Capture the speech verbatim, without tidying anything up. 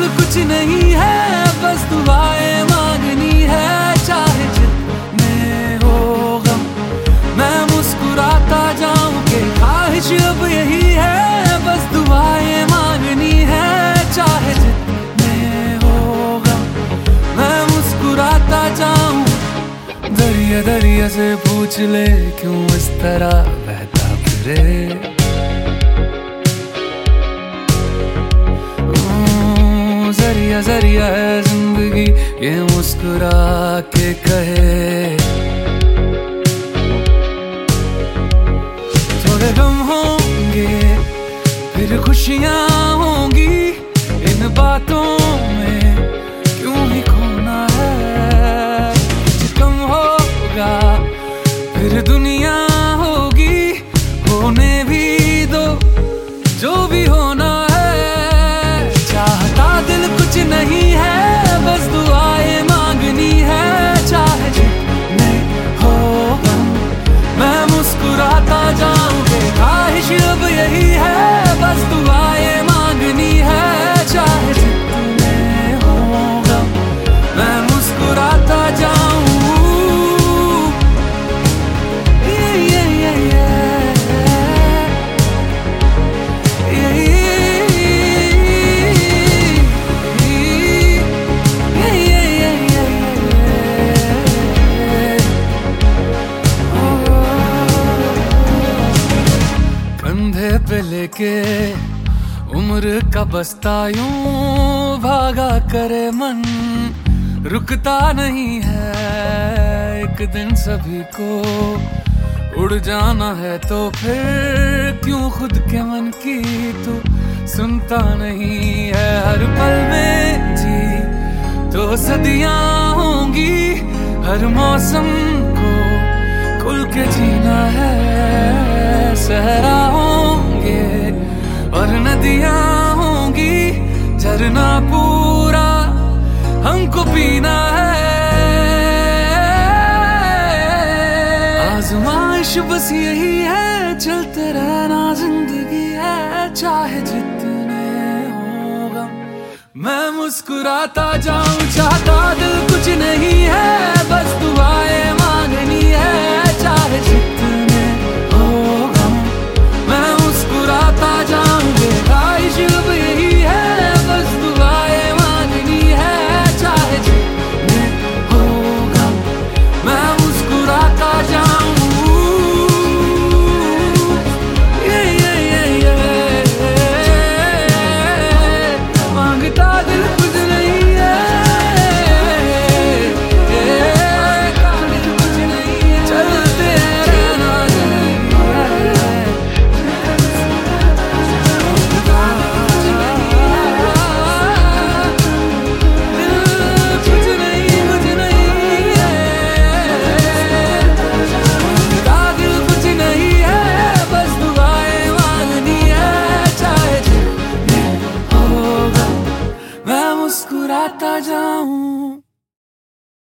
कुछ नहीं है, बस दुआएं मांगनी है। चाहे जितने हो गम मैं मुस्कुराता जाऊं के ख्वाहिश अब यही है, बस दुआएं मांगनी है। चाहे जितने हो गम मैं मुस्कुराता जाऊं। दरिया दरिया से पूछ ले क्यों इस तरह बहता फिरे। जरिया जरिया है जिंदगी ये मुस्कुरा के कहे। थोड़े गम होंगे फिर खुशियां होंगी, इन बातों में क्यों ही खोना है। कुछ कम होगा फिर दुनिया होगी, होने भी दो जो भी होना है। कुछ नहीं है, बस दुआएं मांगनी है। चाहे जितने हो गम मैं मुस्कुराता जाऊं के ख्वाहिश अब यही है, बस दुआएं मांगनी है। चाहे जितने हो गम मैं मुस्कुराता जाऊं। पे लेके उम्र का बस्ता यूं भागा करे मन, रुकता नहीं है। एक दिन सभी को उड़ जाना है, तो फिर क्यों खुद के मन की तू सुनता नहीं है। हर पल में जी तो सदियां होंगी, हर मौसम को खुल के जीना है। सहरा होंगे और नदियां होंगी, झरना पूरा हमको पीना है। आजमाइश बस यही है, चलते रहना जिंदगी है। चाहे जितने हो गम मैं मुस्कुराता जाऊं, चाहता दिल कुछ नहीं है, बस दुआएं मांगनी है। चाहे जितने